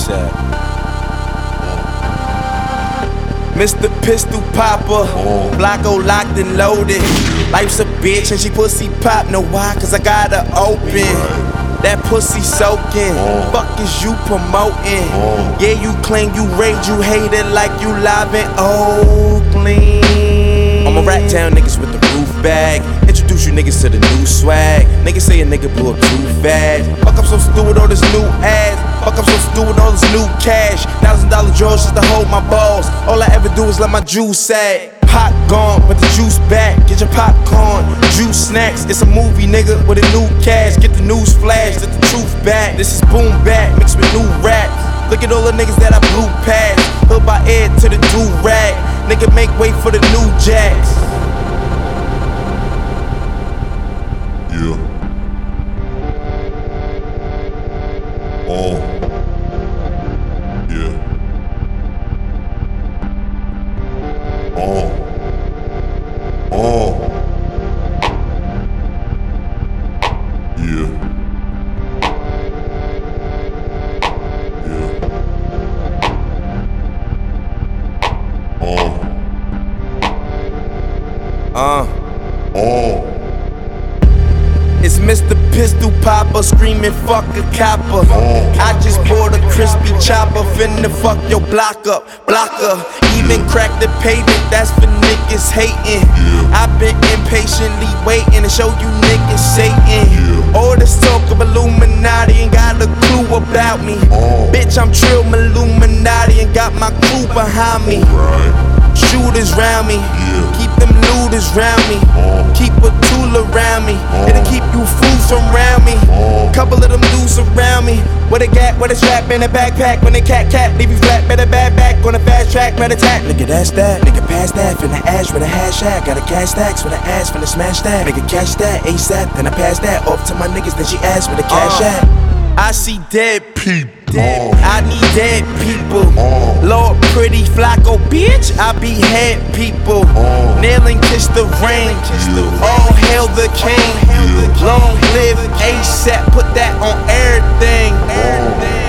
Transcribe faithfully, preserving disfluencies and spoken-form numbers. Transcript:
ASAP. Mister Pistol Popper, Blocko locked and loaded. Life's a bitch and she pussy pop. Know why? Cause I got her open. That pussy soaking. Fuck is you promoting? Yeah, you claim you rage, you hate it like you live in Oakland. I'ma rat town niggas with the roof bag. Introduce you niggas to the new swag. Niggas say a nigga blew up too fast. Fuck, I'm so stupid with all this new ass. Fuck, I'm so stupid with all this new cash. Thousand dollar drawers just to hold my balls. All I ever do is let my juice sag. Pot gone, but the juice back. Get your popcorn, juice snacks. It's a movie, nigga, with a new cast. Get the news flash, get the truth back. This is boom back, mixed with new raps. Look at all the niggas that I blew past. Hood by air to the do-rag. Nigga, make way for the new jacks. Yeah. Oh. Yeah. Oh. Oh. Yeah. Yeah. Oh. Uh. Oh. It's Mister Pistol Popper screaming fuck a copper. I just bought a crispy chopper, finna fuck your block up, blocker. Even crack the pavement, that's for niggas hating. I've been impatiently waiting to show you niggas Satan. All this talk of Illuminati ain't got a clue about me. Bitch, I'm Trill Illuminati and got my crew behind me. Shooters round me, keep them looters round me. Keep a tool around me, it'll keep you fools from round me. Couple of them dudes around me, with a gat, with a strap in a backpack. When they cat cat, leave you flat, better bad back on a fast track, red attack. Nigga, that's that, nigga, pass that, finna ash with a hashtag. Got a cash stacks with an ass, finna smash that. Nigga, catch that, ASAP, then I pass that off to my niggas, then she asked with a cash uh, at. I see dead people. Dead. I need dead people. Lord Pretty Flocko, bitch, I behead people. Nail and kiss the ring. All hail the king. Long live ASAP, put that on everything.